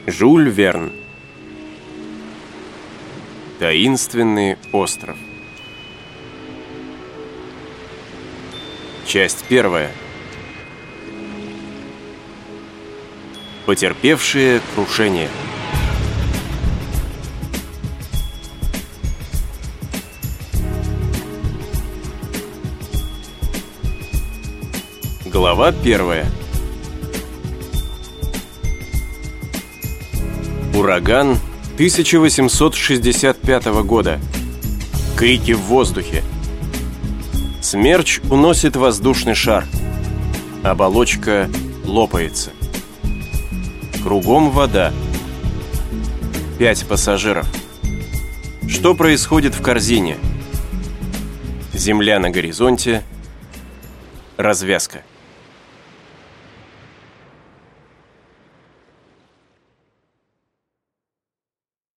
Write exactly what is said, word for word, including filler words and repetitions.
Жюль Верн. Таинственный остров. Часть первая. Потерпевшие крушение. Глава первая. Ураган тысяча восемьсот шестьдесят пятого года. Крики в воздухе. Смерч уносит воздушный шар. Оболочка лопается. Кругом вода. Пять пассажиров. Что происходит в корзине? Земля на горизонте. Развязка.